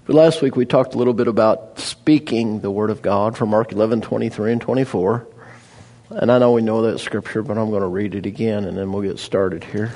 But last week we talked a little bit about speaking the Word of God from Mark 11:23 and 24. And I know we know that scripture, but I'm going to read it again and then we'll get started here.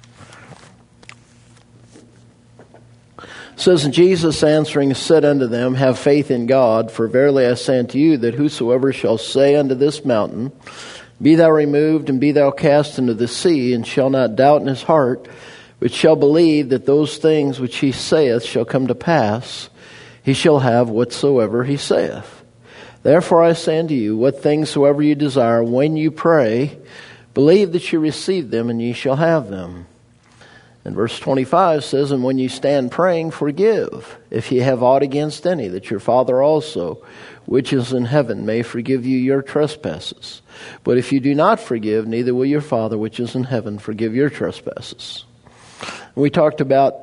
It says, "And Jesus answering said unto them, Have faith in God, for verily I say unto you, that whosoever shall say unto this mountain, Be thou removed, and be thou cast into the sea, and shall not doubt in his heart, but shall believe that those things which he saith shall come to pass, he shall have whatsoever he saith. Therefore I say unto you, what things soever you desire, when you pray, believe that you receive them, and ye shall have them." And verse 25 says, "And when you stand praying, forgive, if ye have aught against any, that your Father also, which is in heaven, may forgive you your trespasses. But if you do not forgive, neither will your Father, which is in heaven, forgive your trespasses." We talked about,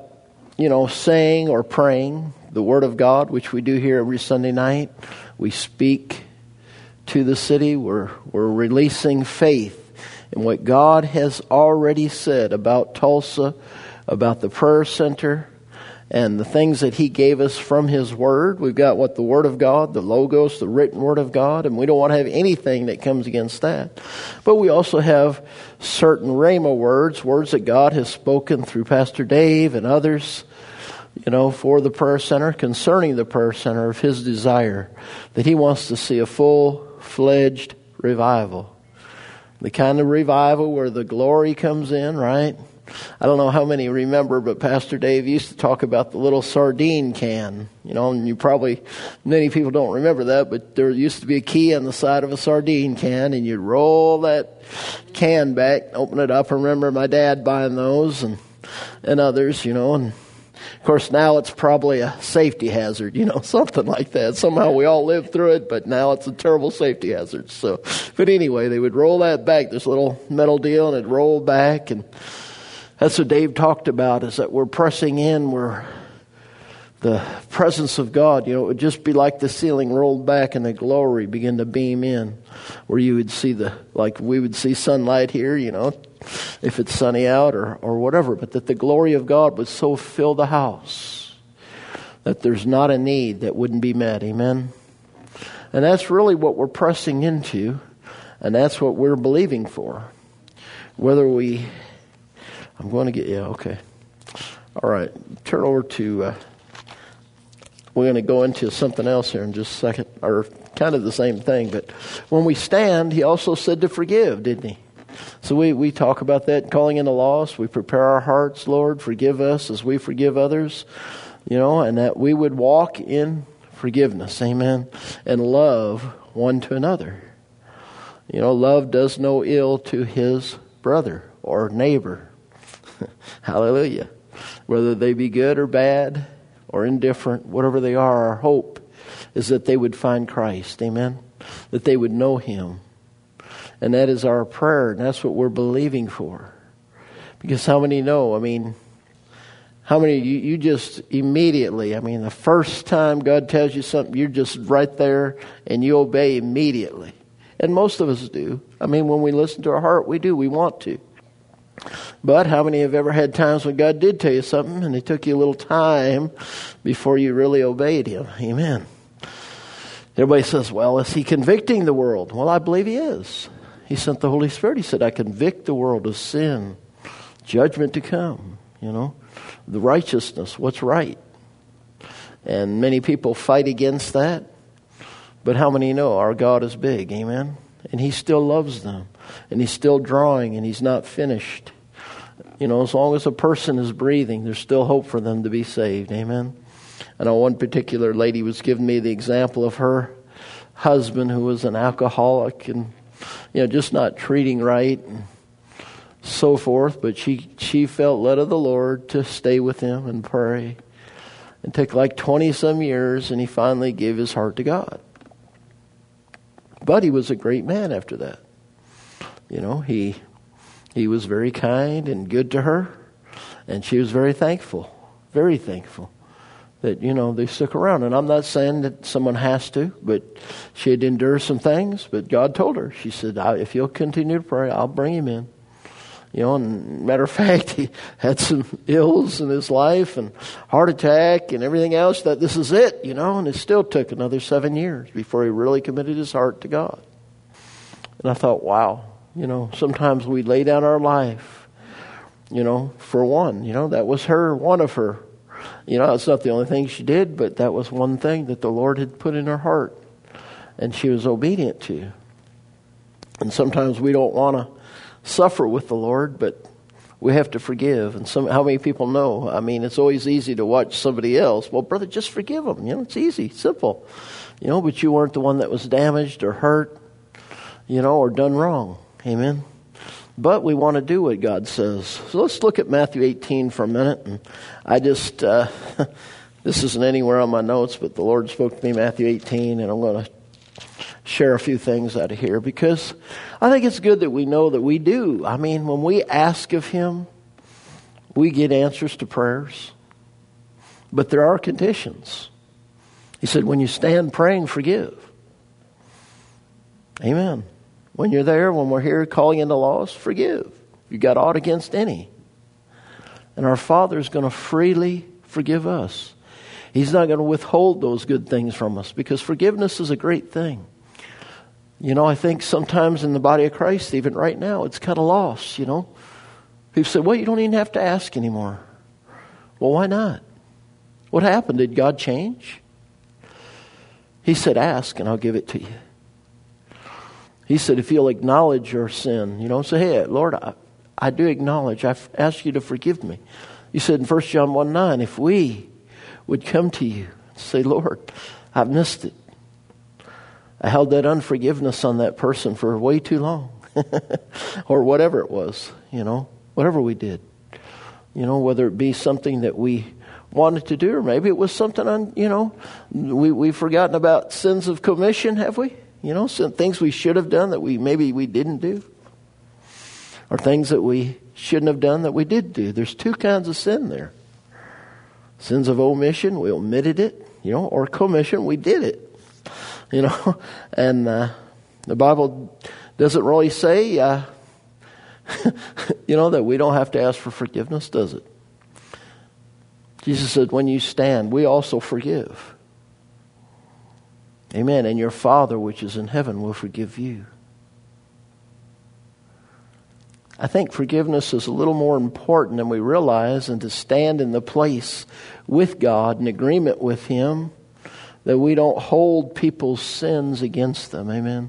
saying or praying the Word of God, which we do here every Sunday night. We speak to the city. We're releasing faith in what God has already said about Tulsa, about the prayer center, and the things that He gave us from His Word. We've got the Word of God, the Logos, the written Word of God, and we don't want to have anything that comes against that. But we also have certain Rhema words that God has spoken through Pastor Dave and others, for the prayer center, concerning the prayer center, of His desire that He wants to see a full-fledged revival. The kind of revival where the glory comes in, right? I don't know how many remember, but Pastor Dave used to talk about the little sardine can, and many people don't remember that, but there used to be a key on the side of a sardine can, and you'd roll that can back, open it up. I remember my dad buying those and others, and of course now it's probably a safety hazard, something like that. Somehow we all lived through it, but now it's a terrible safety hazard. But anyway, they would roll that back, this little metal deal, and it'd roll back, and that's what Dave talked about, is that we're pressing in, where the presence of God, it would just be like the ceiling rolled back and the glory begin to beam in, where you would see like we would see sunlight here, if it's sunny out or whatever, but that the glory of God would so fill the house that there's not a need that wouldn't be met. Amen? And that's really what we're pressing into, and that's what we're believing for. I'm going to get, okay. All right, turn over to, we're going to go into something else here in just a second, or kind of the same thing, but when we stand, He also said to forgive, didn't He? So we talk about that, calling in the lost. We prepare our hearts, Lord, forgive us as we forgive others, and that we would walk in forgiveness, amen, and love one to another. Love does no ill to his brother or neighbor. Hallelujah. Whether they be good or bad or indifferent, whatever they are, our hope is that they would find Christ. Amen. That they would know Him. And that is our prayer. And that's what we're believing for. Because how many know? How many you just immediately, the first time God tells you something, you're just right there and you obey immediately. And most of us do. When we listen to our heart, we do. We want to. But how many have ever had times when God did tell you something and it took you a little time before you really obeyed Him? Amen. Everybody says, well, is He convicting the world? Well, I believe He is. He sent the Holy Spirit. He said, I convict the world of sin, judgment to come, the righteousness, what's right. And many people fight against that. But how many know our God is big? Amen. And He still loves them. And He's still drawing, and He's not finished. As long as a person is breathing, there's still hope for them to be saved. Amen. I know one particular lady was giving me the example of her husband who was an alcoholic and, just not treating right and so forth. But she felt led of the Lord to stay with him and pray. It took like 20-some years, and he finally gave his heart to God. But he was a great man after that. He was very kind and good to her, and she was very thankful that, they stuck around. And I'm not saying that someone has to, but she had to endure some things, but God told her, she said, if you'll continue to pray, I'll bring him in. And matter of fact, he had some ills in his life and heart attack and everything else. That this is it, and it still took another 7 years before he really committed his heart to God. And I thought, wow, sometimes we lay down our life, for one. That was one of her. It's not the only thing she did, but that was one thing that the Lord had put in her heart, and she was obedient to. And sometimes we don't want to suffer with the Lord, but we have to forgive. And how many people know? I mean, it's always easy to watch somebody else. Well, brother, just forgive them. It's easy, simple. But you weren't the one that was damaged or hurt, or done wrong. Amen. But we want to do what God says. So let's look at Matthew 18 for a minute. And I just, this isn't anywhere on my notes, but the Lord spoke to me, Matthew 18, and I'm going to share a few things out of here because I think it's good that we know that we do. I mean, when we ask of Him, we get answers to prayers. But there are conditions. He said, when you stand praying, forgive. Amen. When you're there, when we're here calling in the lost, forgive. You got aught against any. And our Father is going to freely forgive us. He's not going to withhold those good things from us because forgiveness is a great thing. I think sometimes in the body of Christ, even right now, it's kind of lost, People say, well, you don't even have to ask anymore. Well, why not? What happened? Did God change? He said, ask and I'll give it to you. He said, if you'll acknowledge your sin, say, hey, Lord, I do acknowledge. I've asked you to forgive me. He said in 1 John 1:9, if we would come to you and say, Lord, I've missed it. I held that unforgiveness on that person for way too long. Or whatever it was, whatever we did. Whether it be something that we wanted to do, or maybe it was something, we've forgotten about sins of commission, have we? Some things we should have done that maybe we didn't do. Or things that we shouldn't have done that we did do. There's two kinds of sin there. Sins of omission, we omitted it, or commission, we did it. And the Bible doesn't really say, that we don't have to ask for forgiveness, does it? Jesus said, when you stand, we also forgive. Amen. And your Father, which is in heaven, will forgive you. I think forgiveness is a little more important than we realize, and to stand in the place with God in agreement with Him, that we don't hold people's sins against them. Amen.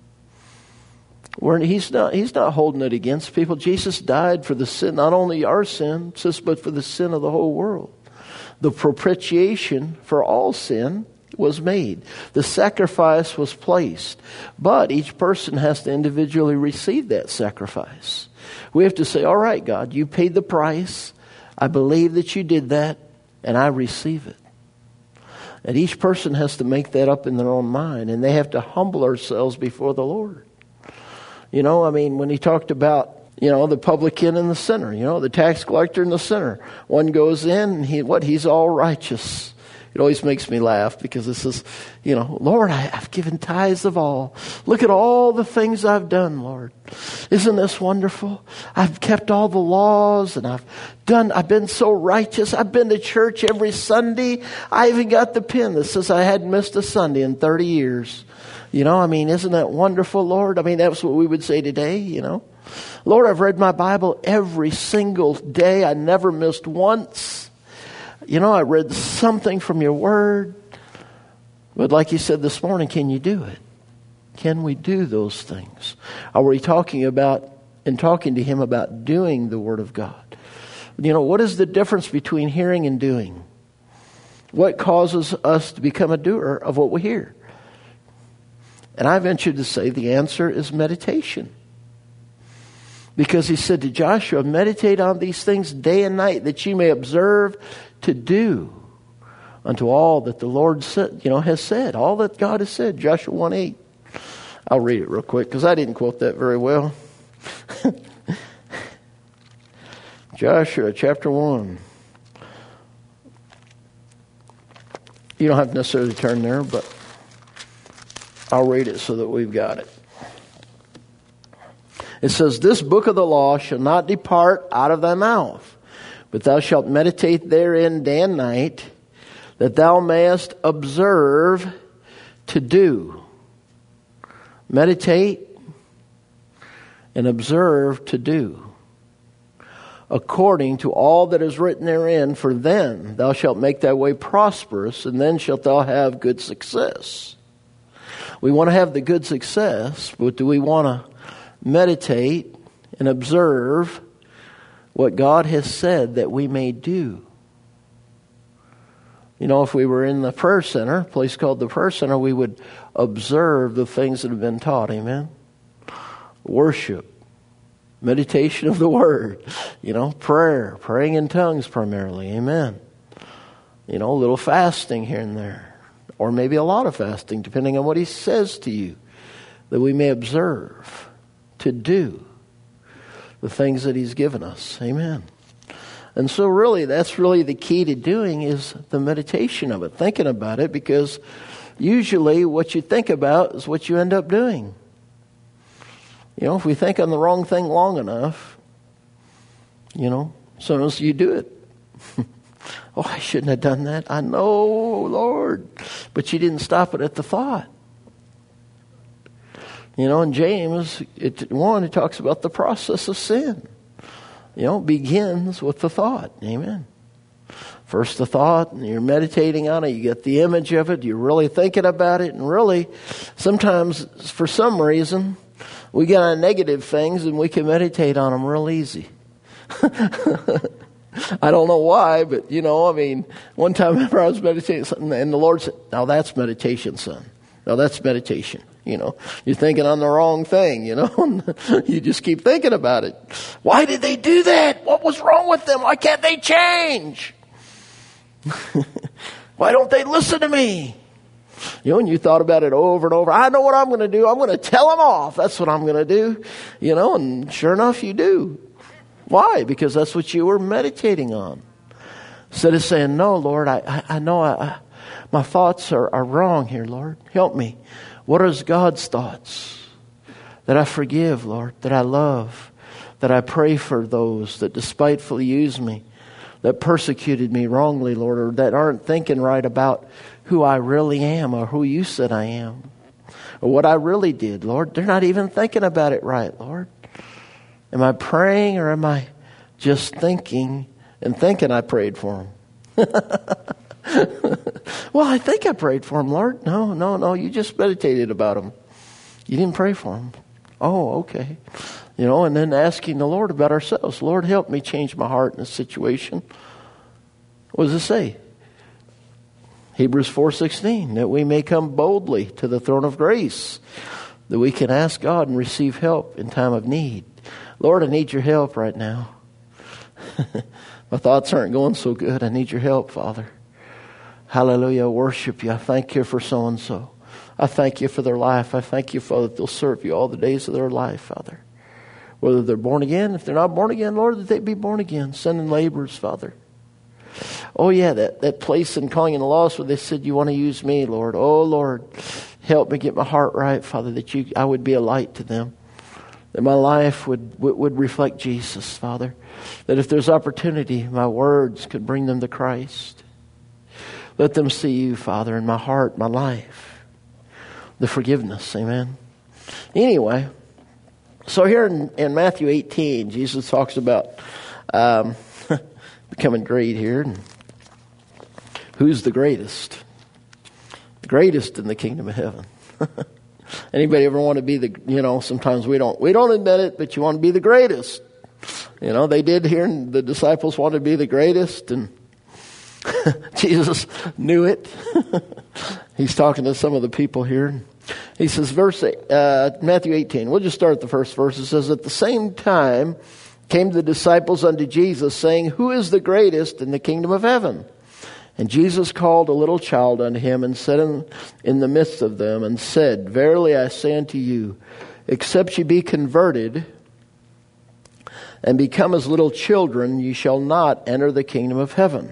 He's not holding it against people. Jesus died for the sin, not only our sin, but for the sin of the whole world. The propitiation for all sin was made. The sacrifice was placed. But each person has to individually receive that sacrifice. We have to say, all right, God, you paid the price. I believe that you did that, and I receive it. And each person has to make that up in their own mind, and they have to humble ourselves before the Lord. When he talked about, the publican and the sinner, the tax collector and the sinner. One goes in, and he's all righteous. It always makes me laugh because this is, Lord, I've given tithes of all. Look at all the things I've done, Lord. Isn't this wonderful? I've kept all the laws and I've been so righteous. I've been to church every Sunday. I even got the pin that says I hadn't missed a Sunday in 30 years. Isn't that wonderful, Lord? That's what we would say today, Lord, I've read my Bible every single day. I never missed once. I read something from your word. But like you said this morning, can you do it? Can we do those things? Are we talking to Him about doing the Word of God? What is the difference between hearing and doing? What causes us to become a doer of what we hear? And I venture to say the answer is meditation. Because He said to Joshua, meditate on these things day and night, that you may observe to do unto all that the Lord said, has said, all that God has said. Joshua 1:8. I'll read it real quick because I didn't quote that very well. Joshua chapter 1. You don't have to necessarily turn there, but I'll read it so that we've got it. It says, this book of the law shall not depart out of thy mouth, but thou shalt meditate therein day and night, that thou mayest observe to do. Meditate and observe to do, according to all that is written therein, for then thou shalt make thy way prosperous, and then shalt thou have good success. We want to have the good success, but do we want to meditate and observe what God has said that we may do? You know, if we were in the prayer center, a place called the prayer center, we would observe the things that have been taught. Amen? Worship. Meditation of the Word. You know, prayer. Praying in tongues primarily. Amen. You know, a little fasting here and there. Or maybe a lot of fasting, depending on what He says to you. That we may observe to do the things that He's given us. Amen. And so really, that's really the key to doing is the meditation of it, thinking about it, because usually what you think about is what you end up doing. You know, if we think on the wrong thing long enough, you know, sometimes you do it. Oh, I shouldn't have done that. I know, Lord. But you didn't stop it at the thought. You know, in James, it talks about the process of sin. You know, it begins with the thought. Amen. First the thought, and you're meditating on it. You get the image of it. You're really thinking about it. And really, sometimes, for some reason, we get on negative things and we can meditate on them real easy. I don't know why, but, you know, I mean, one time I was meditating something, and the Lord said, now that's meditation, son. Now that's meditation. You know, you're thinking on the wrong thing, you know. You just keep thinking about it. Why did they do that? What was wrong with them? Why can't they change? Why don't they listen to me? You know, and you thought about it over and over. I know what I'm going to do. I'm going to tell them off. That's what I'm going to do. You know, and sure enough, you do. Why? Because that's what you were meditating on. Instead of saying, no, Lord, I know my thoughts are wrong here, Lord. Help me. What is God's thoughts? That I forgive, Lord, that I love, that I pray for those that despitefully use me, that persecuted me wrongly, Lord, or that aren't thinking right about who I really am or who you said I am, or what I really did, Lord. They're not even thinking about it right, Lord. Am I praying, or am I just thinking and thinking I prayed for them? Well, I think I prayed for them, Lord. No. You just meditated about them. You didn't pray for them. Oh, okay. You know, and then asking the Lord about ourselves. Lord, help me change my heart in this situation. What does it say? Hebrews 4:16, that we may come boldly to the throne of grace, that we can ask God and receive help in time of need. Lord, I need your help right now. My thoughts aren't going so good. I need your help, Father. Hallelujah. I worship you. I thank you for so-and-so. I thank you for their life. I thank you, Father, that they'll serve you all the days of their life, Father. Whether they're born again, if they're not born again, Lord, that they be born again. Sending laborers, Father. Oh, yeah, that place in Calling in the Lost where they said, you want to use me, Lord. Oh, Lord, help me get my heart right, Father, that I would be a light to them. That my life would reflect Jesus, Father. That if there's opportunity, my words could bring them to Christ. Let them see you, Father, in my heart, my life. The forgiveness, amen. Anyway, so here in Matthew 18, Jesus talks about becoming great here. And who's the greatest? The greatest in the kingdom of heaven. Anybody ever want to be sometimes we don't admit it, but you want to be the greatest. You know, they did here, and the disciples wanted to be the greatest, and Jesus knew it. He's talking to some of the people here. He says, Matthew 18, we'll just start at the first verse. It says, at the same time came the disciples unto Jesus, saying, who is the greatest in the kingdom of heaven? And Jesus called a little child unto him, and set him in the midst of them, and said, verily I say unto you, except ye be converted, and become as little children, ye shall not enter the kingdom of heaven.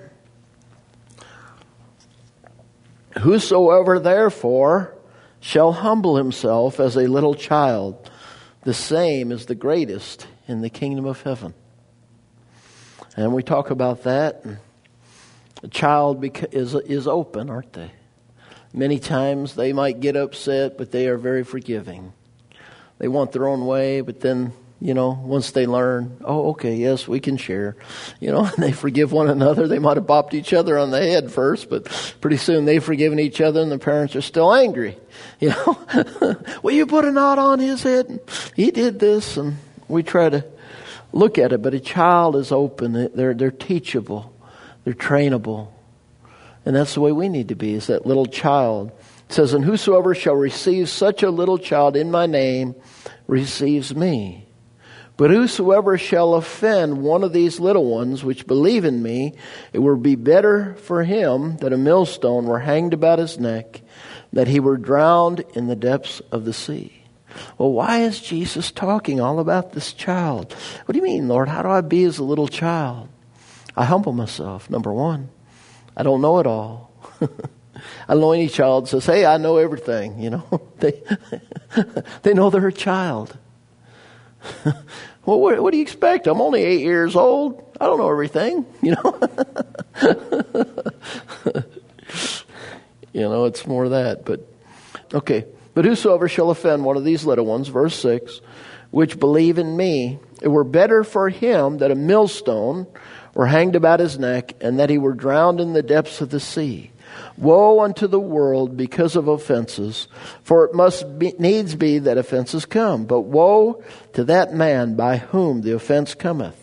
Whosoever therefore shall humble himself as a little child. the same is the greatest in the kingdom of heaven. And we talk about that. A child is open, aren't they? Many times they might get upset, but they are very forgiving. They want their own way, but then, once they learn, oh, okay, yes, we can share. And they forgive one another. They might have bopped each other on the head first, but pretty soon they've forgiven each other and the parents are still angry. Well, you put a knot on his head and he did this, and we try to look at it. But a child is open. They're teachable. They're trainable. And that's the way we need to be, is that little child. It says, and whosoever shall receive such a little child in my name receives me. But whosoever shall offend one of these little ones which believe in me, it will be better for him that a millstone were hanged about his neck, that he were drowned in the depths of the sea. Well, why is Jesus talking all about this child? What do you mean, Lord? How do I be as a little child? I humble myself, number one. I don't know it all. I don't know any child that says, hey, I know everything. They know they're a child. Well, what do you expect? I'm only 8 years old. I don't know everything. It's more that. But okay. But whosoever shall offend one of these little ones, verse 6, which believe in me, it were better for him that a millstone were hanged about his neck, and that he were drowned in the depths of the sea. Woe unto the world because of offenses, for it must needs be that offenses come. But woe to that man by whom the offense cometh.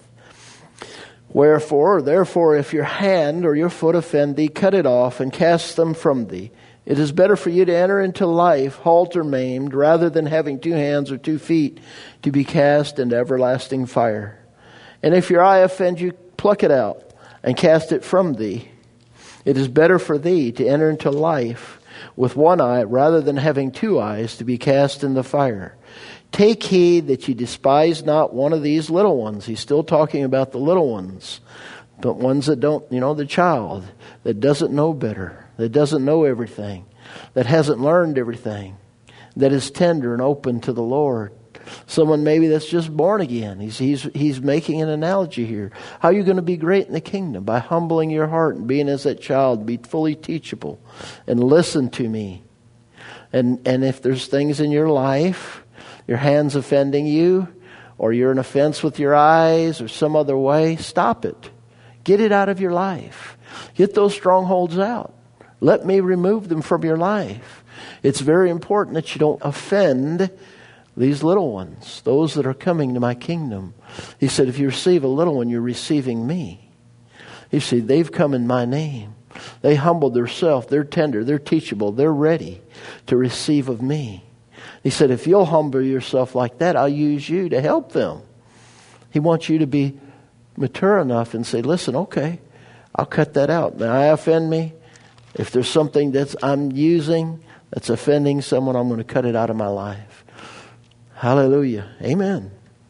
Therefore, if your hand or your foot offend thee, cut it off and cast them from thee. It is better for you to enter into life halt or maimed, rather than having 2 hands or 2 feet to be cast into everlasting fire. And if your eye offend you, pluck it out and cast it from thee. It is better for thee to enter into life with 1 eye, rather than having 2 eyes to be cast in the fire. Take heed that you despise not one of these little ones. He's still talking about the little ones, but ones that don't, the child that doesn't know better, that doesn't know everything, that hasn't learned everything, that is tender and open to the Lord. Someone maybe that's just born again. He's making an analogy here. How are you going to be great in the kingdom? By humbling your heart and being as that child, be fully teachable and listen to me. And if there's things in your life, your hand's offending you, or you're an offense with your eyes or some other way, stop it. Get it out of your life. Get those strongholds out. Let me remove them from your life. It's very important that you don't offend these little ones, those that are coming to my kingdom. He said, if you receive a little one, you're receiving me. You see, they've come in my name. They humbled themselves. They're tender. They're teachable. They're ready to receive of me. He said, if you'll humble yourself like that, I'll use you to help them. He wants you to be mature enough and say, listen, okay, I'll cut that out. Now, I offend me. If there's something that I'm using that's offending someone, I'm going to cut it out of my life. Hallelujah. Amen.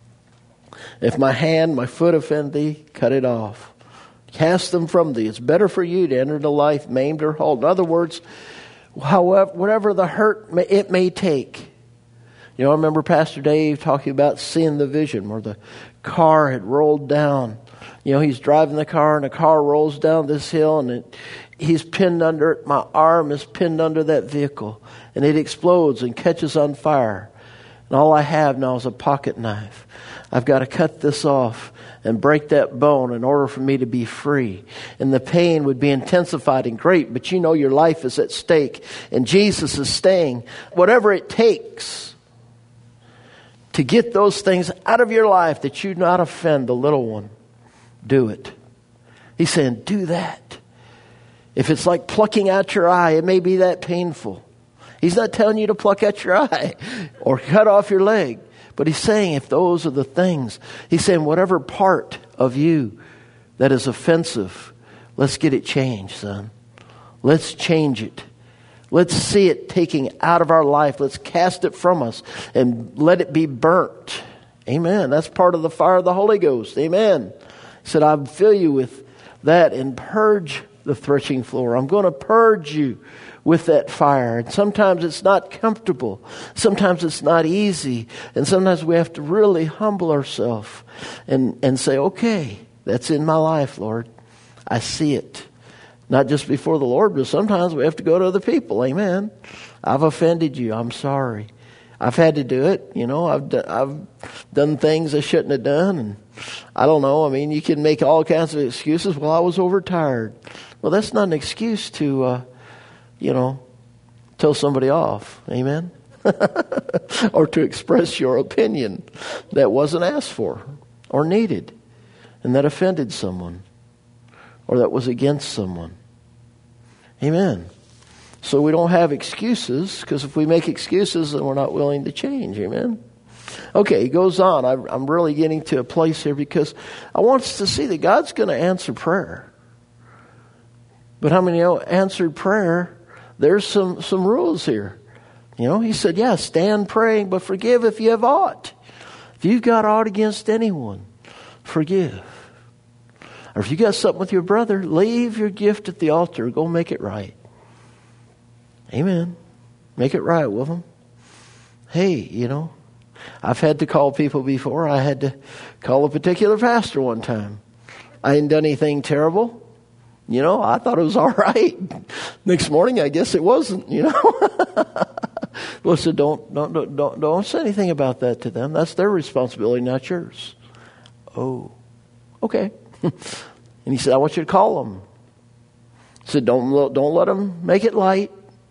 If my hand, my foot offend thee, cut it off. Cast them from thee. It's better for you to enter into life maimed or whole. In other words, whatever the hurt it may take. I remember Pastor Dave talking about seeing the vision where the car had rolled down. He's driving the car and the car rolls down this hill and he's pinned under it. My arm is pinned under that vehicle and it explodes and catches on fire. And all I have now is a pocket knife. I've got to cut this off and break that bone in order for me to be free. And the pain would be intensified and great, but your life is at stake. And Jesus is saying, whatever it takes to get those things out of your life that you not offend the little one, do it. He's saying, do that. If it's like plucking out your eye, it may be that painful. He's not telling you to pluck out your eye or cut off your leg. But he's saying if those are the things, he's saying whatever part of you that is offensive, let's get it changed, son. Let's change it. Let's see it taking out of our life. Let's cast it from us and let it be burnt. Amen. That's part of the fire of the Holy Ghost. Amen. He said, I fill you with that and purge the threshing floor. I'm going to purge you with that fire. And sometimes it's not comfortable. Sometimes it's not easy. And sometimes we have to really humble ourselves and say, okay, that's in my life, Lord. I see it. Not just before the Lord, but sometimes we have to go to other people. Amen. I've offended you. I'm sorry. I've had to do it. I've done things I shouldn't have done. And I don't know. I mean, you can make all kinds of excuses. Well, I was overtired. Well, that's not an excuse to, tell somebody off. Amen. Or to express your opinion that wasn't asked for or needed and that offended someone or that was against someone. Amen. So we don't have excuses, because if we make excuses, then we're not willing to change. Amen. Okay, he goes on. I'm really getting to a place here because I want us to see that God's going to answer prayer. But how many know answered prayer, there's some rules here. He said, stand praying, but forgive if you have aught. If you've got aught against anyone, forgive. Or if you got something with your brother, leave your gift at the altar. Go make it right. Amen. Make it right with them. Hey, I've had to call people before. I had to call a particular pastor one time. I hadn't done anything terrible. I thought it was all right. Next morning, I guess it wasn't, Well, so don't say anything about that to them. That's their responsibility, not yours. Oh, okay. And he said, I want you to call them. He said, don't let them make it light.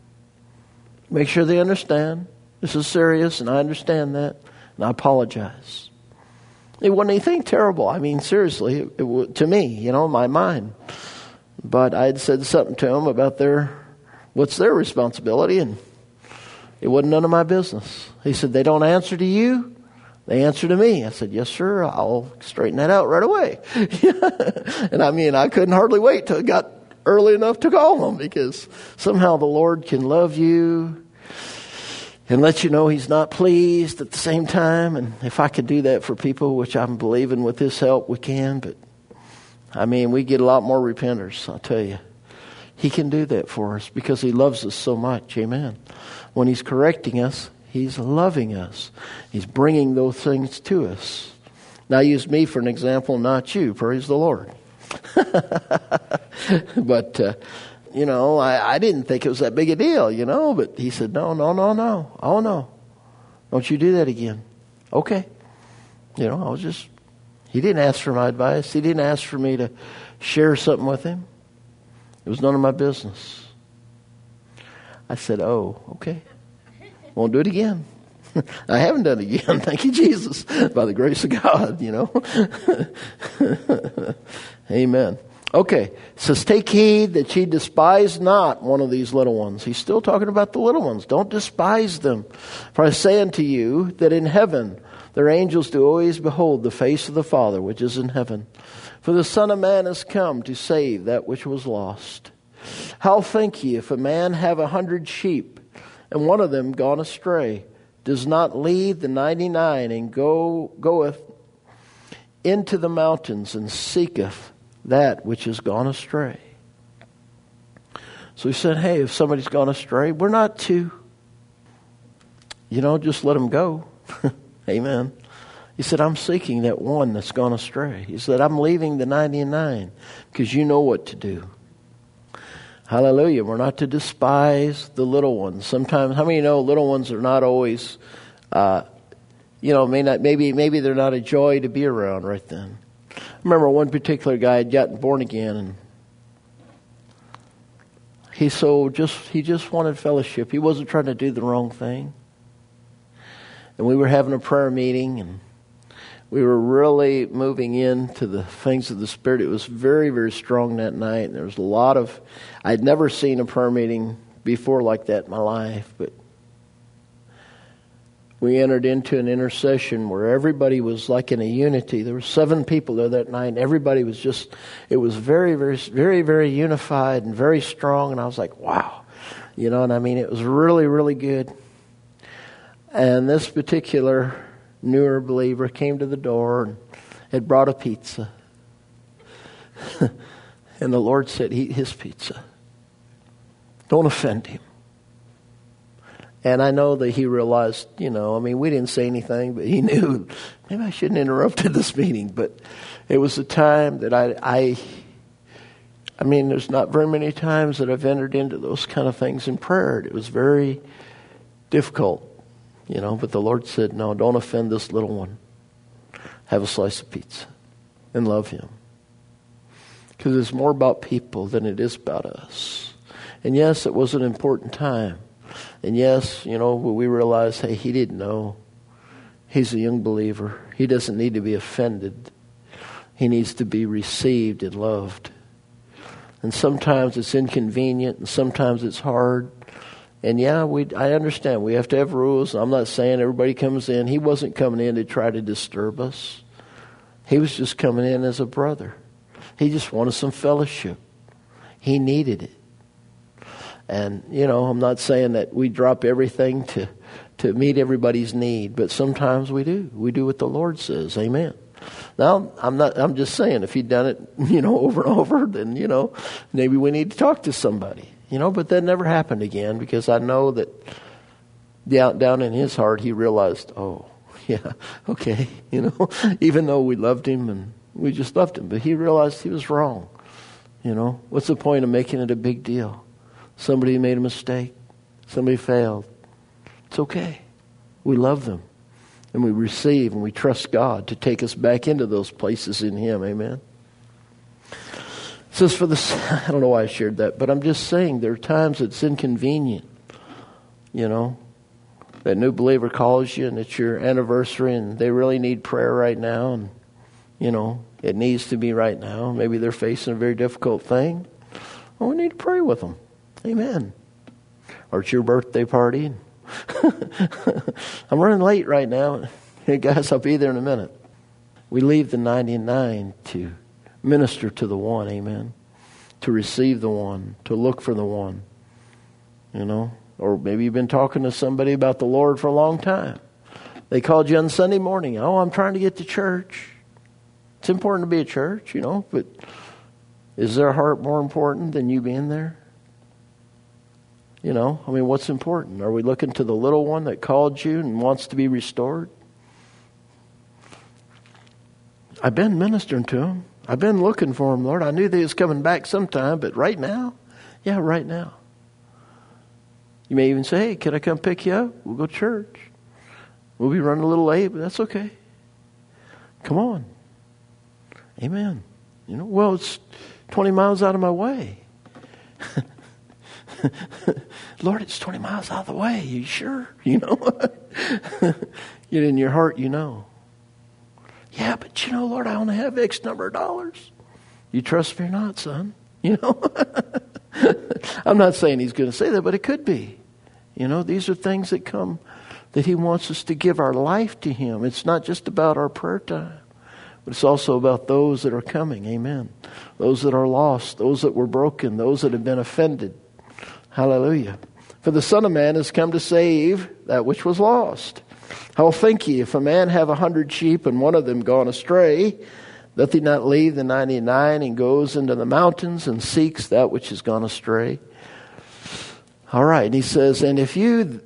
Make sure they understand. This is serious, and I understand that. And I apologize. It wasn't anything terrible. I mean, seriously, to me, in my mind. But I had said something to them about what's their responsibility, and it wasn't none of my business. He said, they don't answer to you, they answer to me. I said, yes, sir, I'll straighten that out right away. And I couldn't hardly wait till it got early enough to call them, because somehow the Lord can love you and let you know He's not pleased at the same time. And if I could do that for people, which I'm believing with His help we can, but we get a lot more repenters, I'll tell you. He can do that for us because He loves us so much. Amen. When He's correcting us, He's loving us. He's bringing those things to us. Now use me for an example, not you. Praise the Lord. But, I didn't think it was that big a deal, but he said, no. Oh, no. Don't you do that again. Okay. He didn't ask for my advice. He didn't ask for me to share something with him. It was none of my business. I said, oh, okay. Won't do it again. I haven't done it again. Thank you, Jesus. By the grace of God, Amen. Okay. It says, take heed that ye despise not one of these little ones. He's still talking about the little ones. Don't despise them. For I say unto you that in heaven their angels do always behold the face of the Father which is in heaven. For the Son of Man is come to save that which was lost. How think ye, if a man have 100 sheep, and one of them gone astray, does not leave the 99 and goeth into the mountains and seeketh that which is gone astray? So he said, hey, if somebody's gone astray, we're not to, just let them go. Amen. He said, I'm seeking that one that's gone astray. He said, I'm leaving the 99 because you know what to do. Hallelujah. We're not to despise the little ones. Sometimes, how many know little ones are not always, maybe they're not a joy to be around right then. I remember one particular guy had gotten born again, and he just wanted fellowship. He wasn't trying to do the wrong thing. And we were having a prayer meeting, and we were really moving into the things of the Spirit. It was very, very strong that night. And there was a lot of, I'd never seen a prayer meeting before like that in my life. But we entered into an intercession where everybody was like in a unity. There were 7 people there that night. And everybody was it was very, very, very, very unified and very strong. And I was like, wow. It was really, really good. And this particular newer believer came to the door and had brought a pizza. And the Lord said, eat his pizza. Don't offend him. And I know that he realized, we didn't say anything, but he knew, maybe I shouldn't have interrupted this meeting. But it was a time that there's not very many times that I've entered into those kind of things in prayer. It was very difficult, but the Lord said, no, don't offend this little one. Have a slice of pizza and love him. Because it's more about people than it is about us. And yes, it was an important time. And yes, we realized, hey, he didn't know. He's a young believer. He doesn't need to be offended. He needs to be received and loved. And sometimes it's inconvenient and sometimes it's hard. And yeah, I understand. We have to have rules. I'm not saying everybody comes in. He wasn't coming in to try to disturb us. He was just coming in as a brother. He just wanted some fellowship. He needed it. And, I'm not saying that we drop everything to meet everybody's need, but sometimes we do. We do what the Lord says. Amen. Now, I'm just saying, if he'd done it, over and over, then, maybe we need to talk to somebody, but that never happened again, because I know that down in his heart, he realized, oh, yeah, okay, even though we loved him and we just loved him, but he realized he was wrong. What's the point of making it a big deal? Somebody made a mistake. Somebody failed. It's okay. We love them. And we receive and we trust God to take us back into those places in him. Amen. It says I don't know why I shared that, but I'm just saying there are times it's inconvenient. That new believer calls you and it's your anniversary and they really need prayer right now. And, it needs to be right now. Maybe they're facing a very difficult thing. Well, we need to pray with them. Amen. Or it's your birthday party. I'm running late right now. Hey guys, I'll be there in a minute. We leave the 99 to minister to the one. Amen. To receive the one. To look for the one. Or maybe you've been talking to somebody about the Lord for a long time. They called you on Sunday morning. Oh, I'm trying to get to church. It's important to be at church, but is their heart more important than you being there? What's important? Are we looking to the little one that called you and wants to be restored? I've been ministering to him. I've been looking for him, Lord. I knew that he was coming back sometime, but right now? Yeah, right now. You may even say, hey, can I come pick you up? We'll go to church. We'll be running a little late, but that's okay. Come on. Amen. Well, it's 20 miles out of my way. Lord, it's 20 miles out of the way. You sure? Yet in your heart, Yeah, but Lord, I only have X number of dollars. You trust me or not, son? I'm not saying he's going to say that, but it could be. These are things that come, that he wants us to give our life to him. It's not just about our prayer time, but it's also about those that are coming. Amen. Those that are lost, those that were broken, those that have been offended. Hallelujah. For the Son of Man has come to save that which was lost. How think ye, if a man have 100 sheep and one of them gone astray, doth he not leave the 99 and goes into the mountains and seeks that which is gone astray? All right. And he says, and if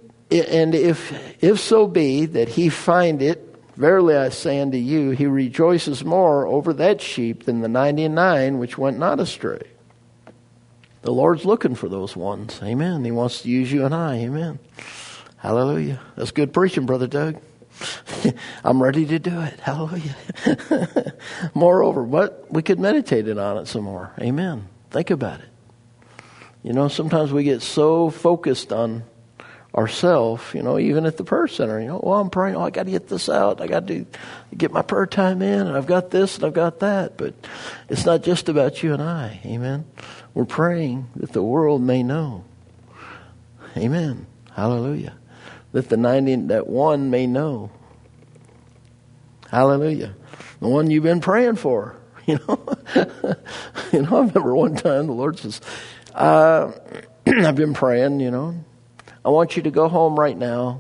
so be that he find it, verily I say unto you, he rejoices more over that sheep than the 99 which went not astray. The Lord's looking for those ones. Amen. He wants to use you and I. Amen. Hallelujah. That's good preaching, Brother Doug. I'm ready to do it. Hallelujah. Moreover, we could meditate on it some more. Amen. Think about it. Sometimes we get so focused on ourselves, even at the prayer center. I'm praying. I got to get this out. I got to get my prayer time in, and I've got this and I've got that. But it's not just about you and I. Amen. We're praying that the world may know. Amen. Hallelujah. That one may know. Hallelujah. The one you've been praying for. I remember one time the Lord says, I've been praying, I want you to go home right now.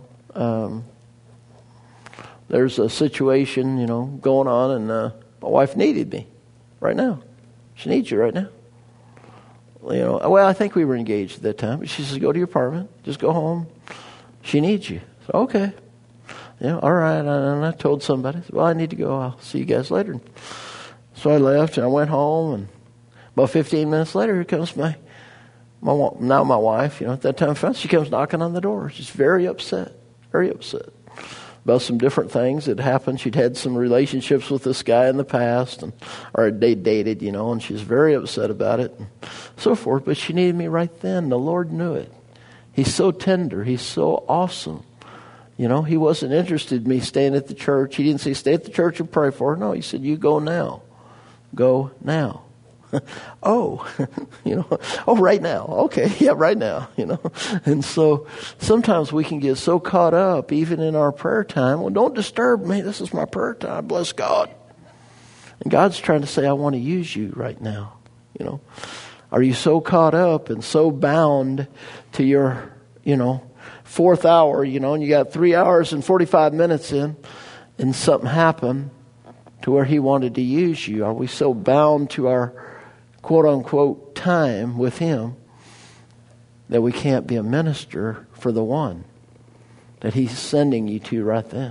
There's a situation, going on, and my wife needed me right now. She needs you right now. well, I think we were engaged at that time. But she says, go to your apartment. Just go home. She needs you. So, okay. All right. And I told somebody, well, I need to go. I'll see you guys later. So I left and I went home, and about 15 minutes later, here comes my wife, at that time, she comes knocking on the door. She's very upset about some different things that happened. She'd had some relationships with this guy in the past, or they dated, and she's very upset about it and so forth. But she needed me right then. The Lord knew it. He's so tender. He's so awesome. He wasn't interested in me staying at the church. He didn't say, stay at the church and pray for her. No, he said, you go now. Go now. Oh, right now. Okay, yeah, right now, And so sometimes we can get so caught up, even in our prayer time. Well, don't disturb me. This is my prayer time. Bless God. And God's trying to say, I want to use you right now. Are you so caught up and so bound to your, fourth hour, and you got 3 hours and 45 minutes in, and something happened to where He wanted to use you? Are we so bound to our quote-unquote time with Him that we can't be a minister for the one that He's sending you to right then?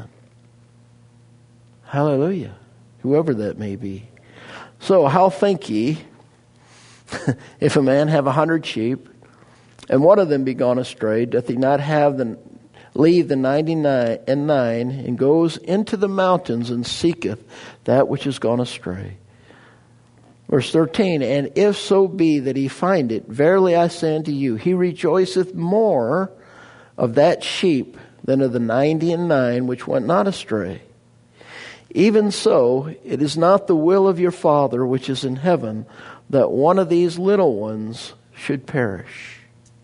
Hallelujah. Whoever that may be. So, how think ye, if a man have 100 sheep, and one of them be gone astray, doth he not leave the 99 and goes into the mountains and seeketh that which is gone astray? Verse 13, and if so be that he find it, verily I say unto you, he rejoiceth more of that sheep than of the 99 which went not astray. Even so, it is not the will of your Father which is in heaven that one of these little ones should perish.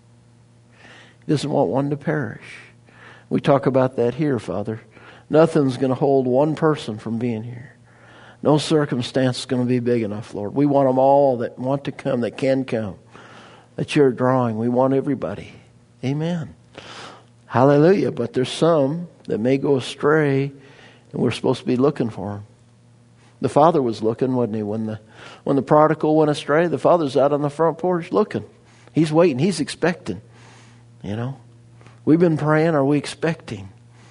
He doesn't want one to perish. We talk about that here, Father. Nothing's going to hold one person from being here. No circumstance is going to be big enough, Lord. We want them all that want to come, that can come, that you're drawing. We want everybody. Amen. Hallelujah. But there's some that may go astray, and we're supposed to be looking for them. The Father was looking, wasn't He? When the prodigal went astray, the Father's out on the front porch looking. He's waiting. He's expecting. We've been praying. Are we expecting?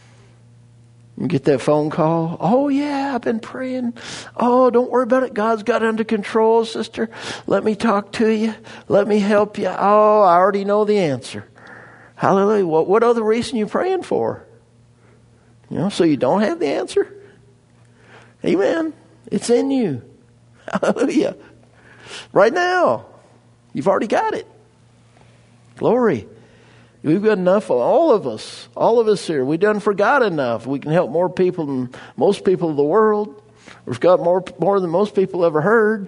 You get that phone call. Oh, yeah, I've been praying. Oh, don't worry about it. God's got it under control, sister. Let me talk to you. Let me help you. Oh, I already know the answer. Hallelujah. What other reason are you praying for? So you don't have the answer? Amen. It's in you. Hallelujah. Right now. You've already got it. Glory. We've got enough, all of us here. We done forgot enough. We can help more people than most people of the world. We've got more than most people ever heard.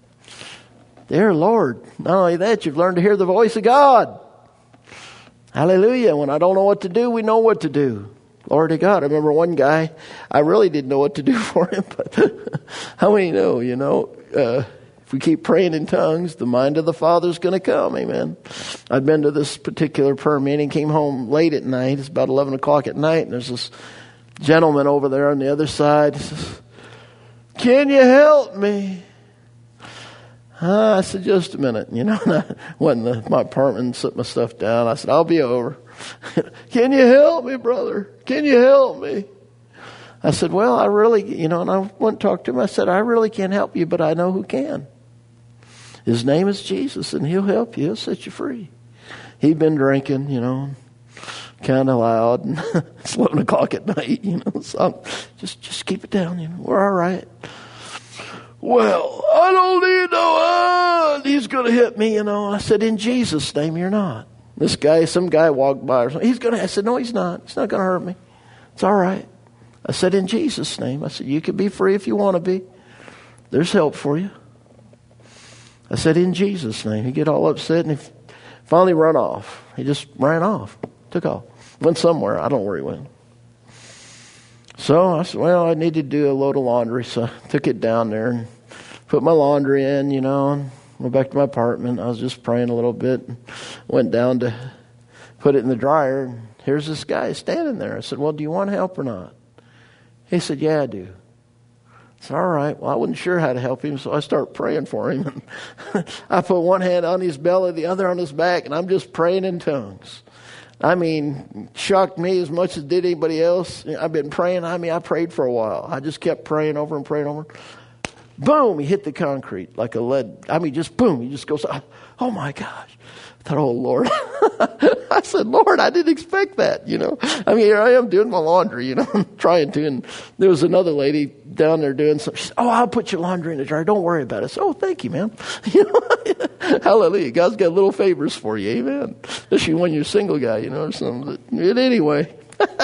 Dear Lord, not only that, you've learned to hear the voice of God. Hallelujah. When I don't know what to do, we know what to do. Glory to God. I remember one guy, I really didn't know what to do for him, but how many know, if we keep praying in tongues, the mind of the Father's going to come. Amen. I'd been to this particular prayer meeting, came home late at night. It's about 11 o'clock at night, and there's this gentleman over there on the other side. He says, can you help me? I said, just a minute. And I went in my apartment and set my stuff down. I said, I'll be over. Can you help me, brother? Can you help me? I said, well, I really, and I went and talked to him. I said, I really can't help you, but I know who can. His name is Jesus, and He'll help you. He'll set you free. He'd been drinking, kind of loud. And it's 11 o'clock at night, so just keep it down. We're all right. Well, I don't need no he's going to hit me, I said, in Jesus' name, you're not. Some guy walked by or something. I said, no, he's not. He's not going to hurt me. It's all right. I said, in Jesus' name. I said, you can be free if you want to be. There's help for you. I said, in Jesus' name. He get all upset and he finally run off. He just ran off. Took off. Went somewhere. I don't know where he went. So I said, well, I need to do a load of laundry. So I took it down there and put my laundry in, and went back to my apartment. I was just praying a little bit. And went down to put it in the dryer. And here's this guy standing there. I said, well, do you want help or not? He said, yeah, I do. It's all right. Well, I wasn't sure how to help him, so I start praying for him. I put one hand on his belly, the other on his back, and I'm just praying in tongues. I mean, shocked me as much as did anybody else. I've been praying. I prayed for a while. I just kept praying over and praying over. Boom, he hit the concrete like a lead. Just boom, he just goes, oh my gosh. I thought, oh Lord. I said, Lord, I didn't expect that, here I am doing my laundry, trying to. And there was another lady down there doing something. She said, I'll put your laundry in the dryer. Don't worry about it. I said, thank you, ma'am. Hallelujah. God's got little favors for you. Amen. Especially when you're a single guy, or something. But anyway.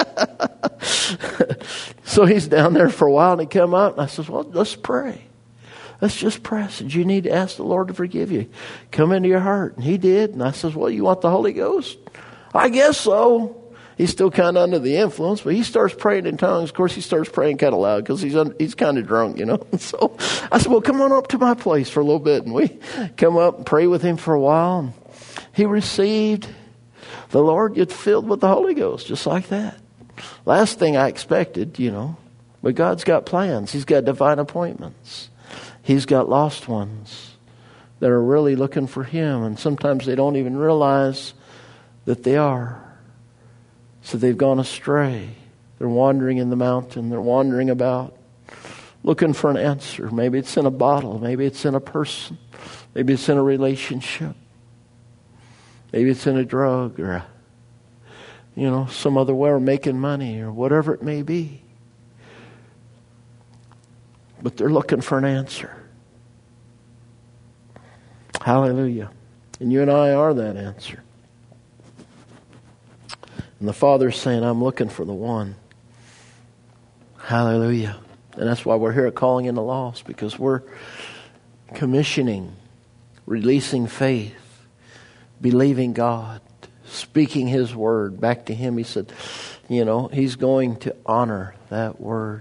So he's down there for a while and he come up and I said, well, let's pray. Let's just pray. I said, you need to ask the Lord to forgive you. Come into your heart. And he did. And I said, well, you want the Holy Ghost? I guess so. He's still kind of under the influence, but he starts praying in tongues. Of course, he starts praying kind of loud because he's kind of drunk, So I said, well, come on up to my place for a little bit. And we come up and pray with him for a while. And he received the Lord, get filled with the Holy Ghost, just like that. Last thing I expected, but God's got plans. He's got divine appointments. He's got lost ones that are really looking for him. And sometimes they don't even realize that they are. So they've gone astray. They're wandering in the mountain. They're wandering about looking for an answer. Maybe it's in a bottle. Maybe it's in a person. Maybe it's in a relationship. Maybe it's in a drug or some other way, or making money or whatever it may be. But they're looking for an answer. Hallelujah. And you and I are that answer. And the Father's saying, I'm looking for the one. Hallelujah. And that's why we're here at Calling in the Lost, because we're commissioning, releasing faith, believing God, speaking His word back to Him. He said, He's going to honor that word.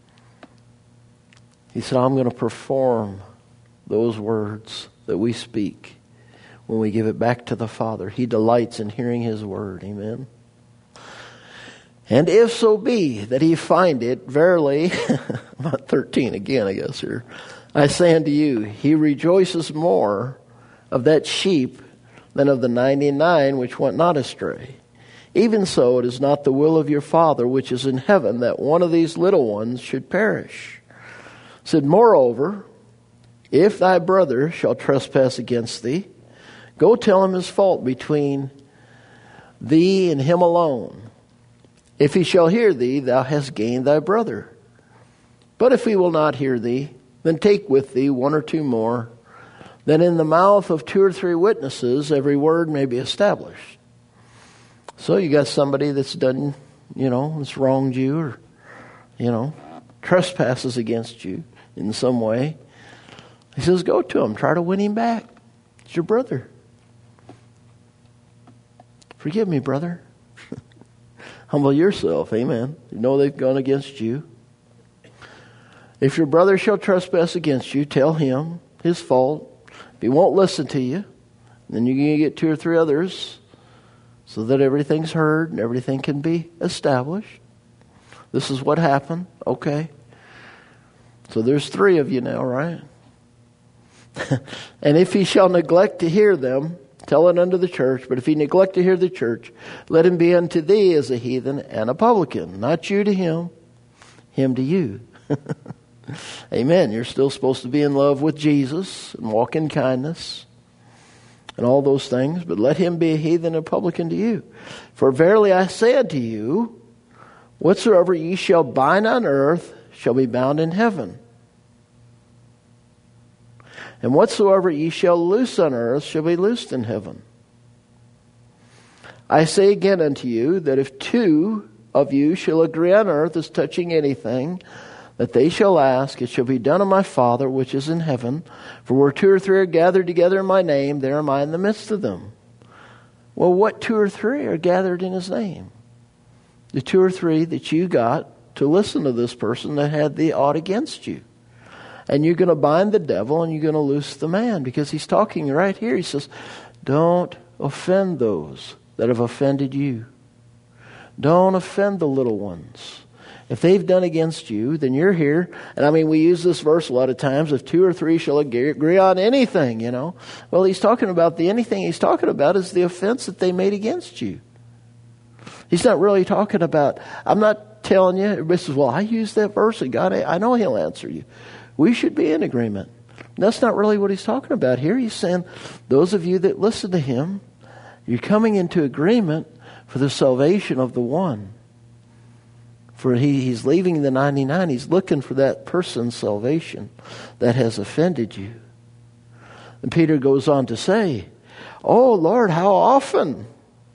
He said, I'm going to perform those words that we speak when we give it back to the Father. He delights in hearing His word. Amen. And if so be that He find it, verily, about 13 again, I guess here, I say unto you, He rejoices more of that sheep than of the 99 which went not astray. Even so, it is not the will of your Father which is in heaven that one of these little ones should perish. Said, moreover, if thy brother shall trespass against thee, go tell him his fault between thee and him alone. If he shall hear thee, thou hast gained thy brother. But if he will not hear thee, then take with thee one or two more, that in the mouth of 2 or 3 witnesses every word may be established. So you got somebody that's done, that's wronged you or, trespasses against you in some way. He says, go to him. Try to win him back. It's your brother. Forgive me, brother. Humble yourself. Amen. You know they've gone against you. If your brother shall trespass against you, tell him his fault. If he won't listen to you, then you're going to get 2 or 3 others so that everything's heard and everything can be established. This is what happened. Okay. So there's 3 of you now, right? And if he shall neglect to hear them, tell it unto the church. But if he neglect to hear the church, let him be unto thee as a heathen and a publican. Not you to him, him to you. Amen. You're still supposed to be in love with Jesus and walk in kindness and all those things. But let him be a heathen and a publican to you. For verily I say unto you, whatsoever ye shall bind on earth shall be bound in heaven. And whatsoever ye shall loose on earth shall be loosed in heaven. I say again unto you, that if 2 of you shall agree on earth as touching anything that they shall ask, it shall be done of my Father which is in heaven. For where 2 or 3 are gathered together in my name, there am I in the midst of them. Well, what 2 or 3 are gathered in His name? The 2 or 3 that you got to listen to this person that had the ought against you. And you're going to bind the devil and you're going to loose the man, because he's talking right here. He says, don't offend those that have offended you. Don't offend the little ones. If they've done against you, then you're here. And I mean, we use this verse a lot of times. If 2 or 3 shall agree on anything, Well, he's talking about the anything he's talking about is the offense that they made against you. He's not really talking about, I'm not telling you, everybody says, well, I use that verse and God, I know he'll answer you. We should be in agreement. That's not really what he's talking about here. He's saying, those of you that listen to him, you're coming into agreement for the salvation of the one. For he's leaving the 99. He's looking for that person's salvation that has offended you. And Peter goes on to say, oh, Lord, how often?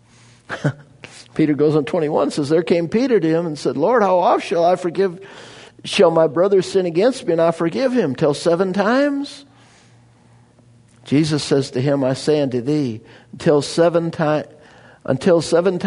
Peter goes on 21, says, there came Peter to him and said, Lord, how oft shall my brother sin against me and I forgive him? Till 7 times? Jesus says to him, I say unto thee, until 7 times, not until 7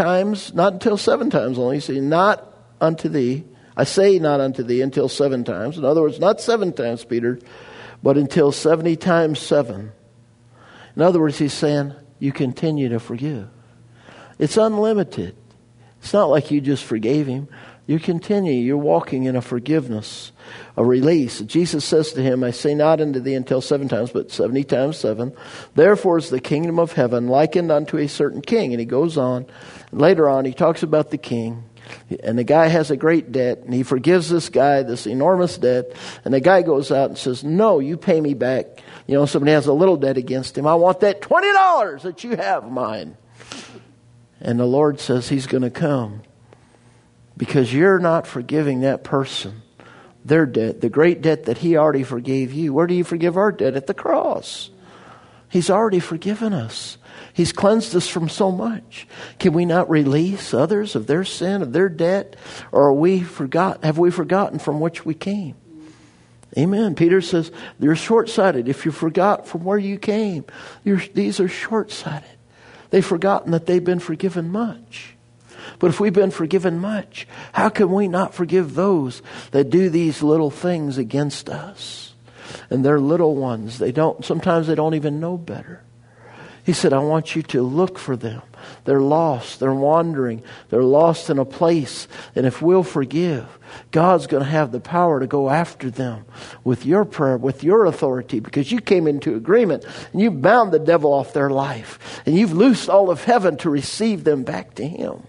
times only. You see, not unto thee, I say not unto thee until 7 times. In other words, not 7 times, Peter, but until 70 times 7. In other words, he's saying, you continue to forgive. It's unlimited. It's not like you just forgave him. You continue. You're walking in a forgiveness, a release. Jesus says to him, I say not unto thee until 7 times, but 70 times 7. Therefore is the kingdom of heaven likened unto a certain king. And he goes on. Later on, he talks about the king. And the guy has a great debt. And he forgives this guy this enormous debt. And the guy goes out and says, no, you pay me back. Somebody has a little debt against him. I want that $20 that you have mine. And the Lord says he's going to come. Because you're not forgiving that person their debt, the great debt that he already forgave you. Where do you forgive our debt? At the cross. He's already forgiven us. He's cleansed us from so much. Can we not release others of their sin, of their debt? Or have we forgotten from which we came? Amen. Peter says, you're short-sighted. If you forgot from where you came, these are short-sighted. They've forgotten that they've been forgiven much. But if we've been forgiven much, how can we not forgive those that do these little things against us? And they're little ones. Sometimes they don't even know better. He said, I want you to look for them. They're lost. They're wandering. They're lost in a place. And if we'll forgive, God's going to have the power to go after them with your prayer, with your authority, because you came into agreement and you bound the devil off their life. And you've loosed all of heaven to receive them back to him.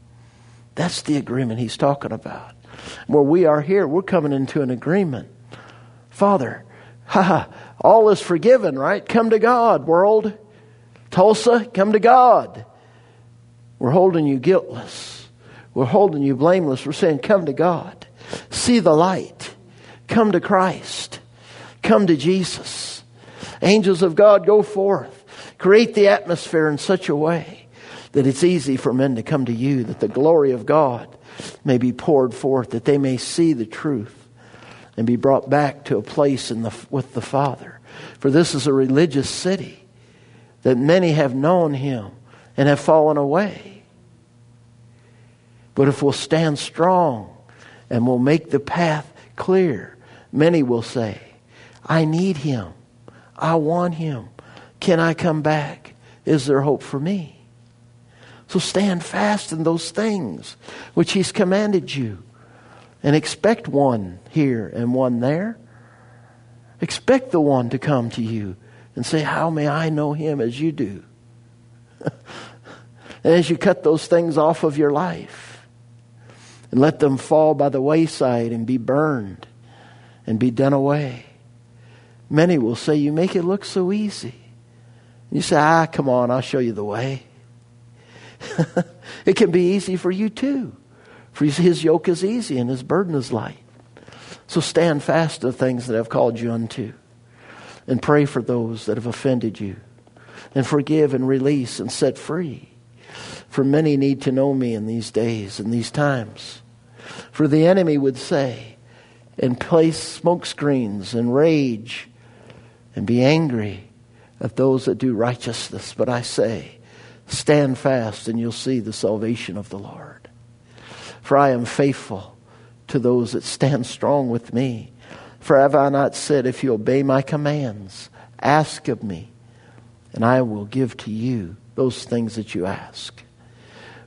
That's the agreement he's talking about. Where we are here, we're coming into an agreement. Father, all is forgiven, right? Come to God, world. Tulsa, come to God. We're holding you guiltless. We're holding you blameless. We're saying, come to God. See the light. Come to Christ. Come to Jesus. Angels of God, go forth. Create the atmosphere in such a way that it's easy for men to come to you, that the glory of God may be poured forth, that they may see the truth and be brought back to a place with the Father. For this is a religious city, that many have known him and have fallen away. But if we'll stand strong and we'll make the path clear, many will say, I need him. I want him. Can I come back? Is there hope for me? So stand fast in those things which he's commanded you. And expect one here and one there. Expect the one to come to you and say, how may I know him as you do? And as you cut those things off of your life and let them fall by the wayside and be burned and be done away. Many will say, you make it look so easy. And you say, come on, I'll show you the way. It can be easy for you too. For his yoke is easy and his burden is light. So stand fast to the things that I've called you unto. And pray for those that have offended you. And forgive and release and set free. For many need to know me in these days and these times. For the enemy would say, and place smoke screens and rage and be angry at those that do righteousness. But I say, stand fast and you'll see the salvation of the Lord. For I am faithful to those that stand strong with me. For have I not said, if you obey my commands, ask of me, and I will give to you those things that you ask.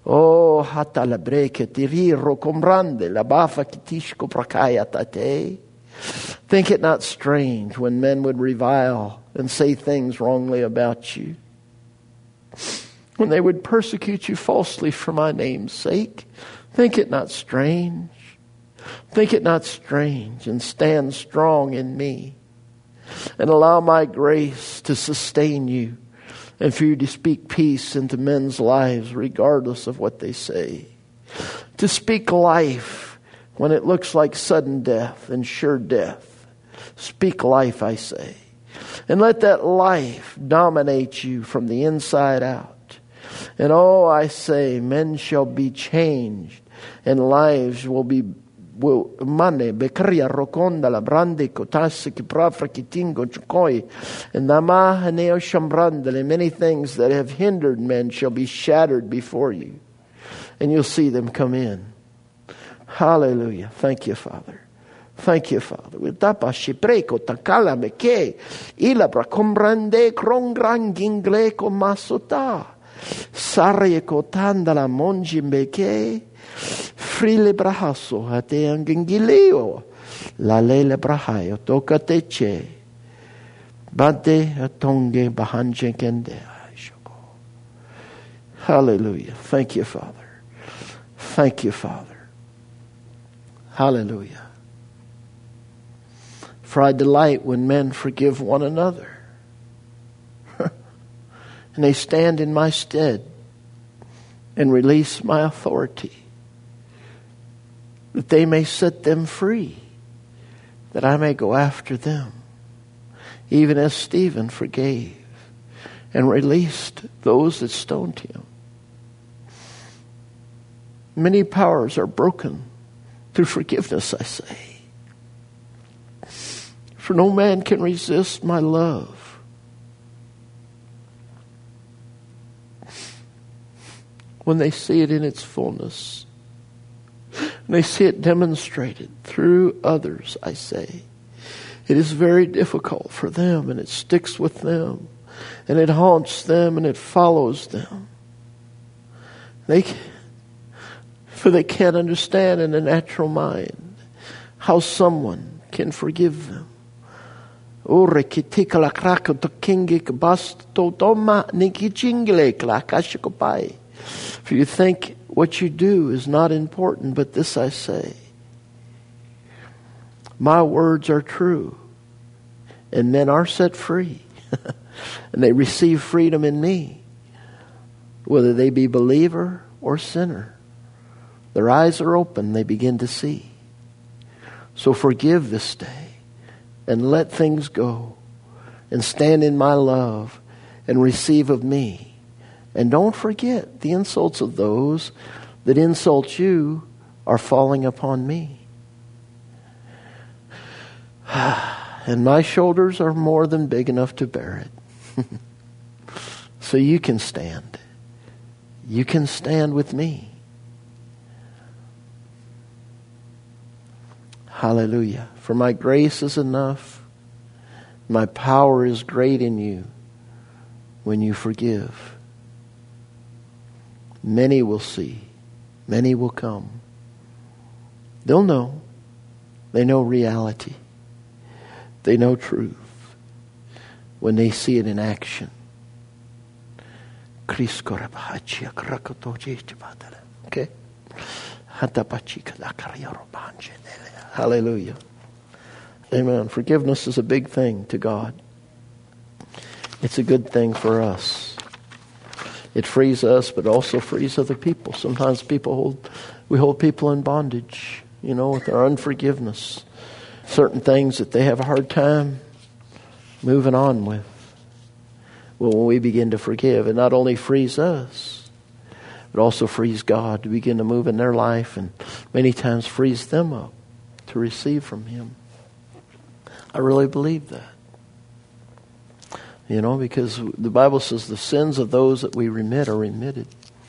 Oh, hatalabreke tiriro combrande la bafa kitishko prakaya tate. Think it not strange when men would revile and say things wrongly about you, when they would persecute you falsely for my name's sake. Think it not strange. Think it not strange, and stand strong in me, and allow my grace to sustain you, and for you to speak peace into men's lives regardless of what they say. To speak life when it looks like sudden death and sure death. Speak life, I say. And let that life dominate you from the inside out. And oh, I say, men shall be changed, and lives will mane bekria rokonda la brande kotase ki prafra ki tingo chukoi, and nama haneo shambrandele, many things that have hindered men shall be shattered before you, and you'll see them come in. Hallelujah. Thank you, Father. Thank you, Father. Tapa shipreko takala meke ila brakombrande krongranginggle komasota sarye kotanda la monjimbeke frile brahaso hate angingileo la lele brahayo tokateche bade atonge bahanje kende. Hallelujah. Thank you, Father. Thank you, Father. Hallelujah. For I delight when men forgive one another, and they stand in my stead and release my authority, that they may set them free, that I may go after them, even as Stephen forgave and released those that stoned him. Many powers are broken through forgiveness, I say. For no man can resist my love. When they see it in its fullness, and they see it demonstrated through others, I say, it is very difficult for them, and it sticks with them, and it haunts them, and it follows them. For they can't understand in the natural mind how someone can forgive them. For you think what you do is not important, but this I say, my words are true, and men are set free, and they receive freedom in me, whether they be believer or sinner. Their eyes are open, they begin to see. So forgive this day, and let things go, and stand in my love, and receive of me. And don't forget, the insults of those that insult you are falling upon me. And my shoulders are more than big enough to bear it. So you can stand. You can stand with me. Hallelujah. For my grace is enough. My power is great in you when you forgive. Many will see. Many will come. They'll know. They know reality. They know truth when they see it in action. Okay? Hallelujah. Amen. Forgiveness is a big thing to God. It's a good thing for us. It frees us, but also frees other people. Sometimes we hold people in bondage, with our unforgiveness. Certain things that they have a hard time moving on with. Well, when we begin to forgive, it not only frees us, it also frees God to begin to move in their life, and many times frees them up to receive from Him. I really believe that. Because the Bible says the sins of those that we remit are remitted.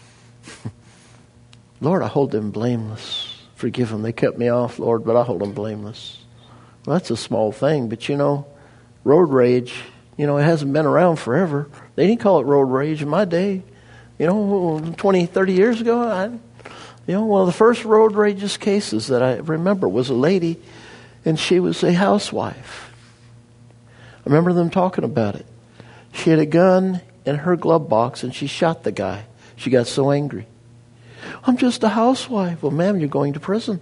Lord, I hold them blameless. Forgive them. They cut me off, Lord, but I hold them blameless. Well, that's a small thing, but road rage, it hasn't been around forever. They didn't call it road rage in my day. 20, 30 years ago, one of the first road rages cases that I remember was a lady, and she was a housewife. I remember them talking about it. She had a gun in her glove box, and she shot the guy. She got so angry. I'm just a housewife. Well, ma'am, you're going to prison.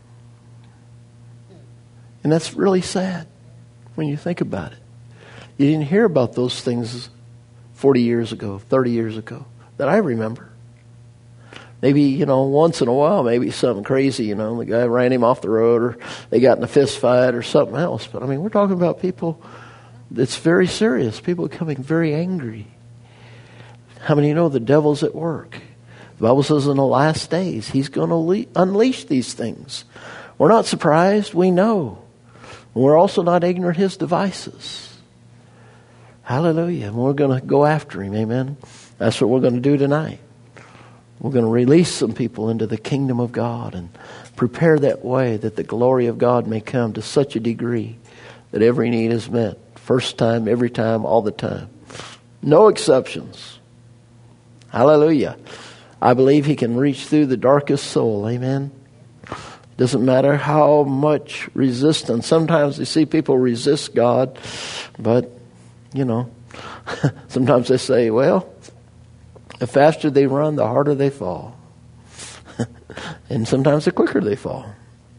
And that's really sad when you think about it. You didn't hear about those things 40 years ago, 30 years ago, that I remember. Maybe, once in a while, maybe something crazy, the guy ran him off the road, or they got in a fist fight or something else. But, we're talking about people that's very serious, people becoming very angry. How many know the devil's at work? The Bible says in the last days, he's going to unleash these things. We're not surprised. We know. We're also not ignorant of his devices. Hallelujah. And we're going to go after him. Amen. That's what we're going to do tonight. We're going to release some people into the kingdom of God and prepare that way that the glory of God may come to such a degree that every need is met. First time, every time, all the time. No exceptions. Hallelujah. I believe he can reach through the darkest soul. Amen. Doesn't matter how much resistance. Sometimes you see people resist God, but, sometimes they say, well, the faster they run, the harder they fall. And sometimes the quicker they fall.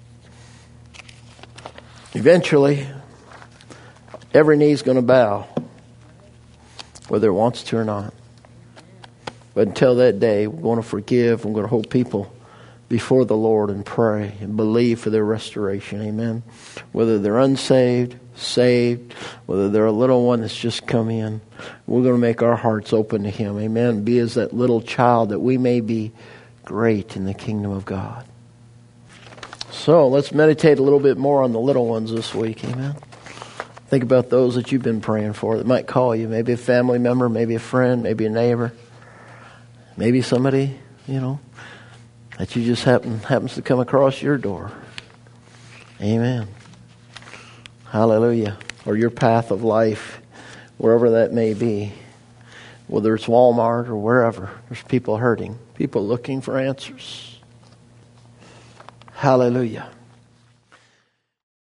Eventually, every knee's going to bow, whether it wants to or not. But until that day, we're going to forgive. We're going to hold people before the Lord and pray and believe for their restoration. Amen. Whether they're unsaved, saved, whether they're a little one that's just come in, we're going to make our hearts open to him. Amen. Be as that little child that we may be great in the kingdom of God. So let's meditate a little bit more on the little ones this week. Amen. Think about those that you've been praying for that might call you. Maybe a family member, maybe a friend, maybe a neighbor. Maybe somebody, that you just happens to come across your door. Amen. Hallelujah. Or your path of life, wherever that may be. Whether it's Walmart or wherever. There's people hurting. People looking for answers. Hallelujah.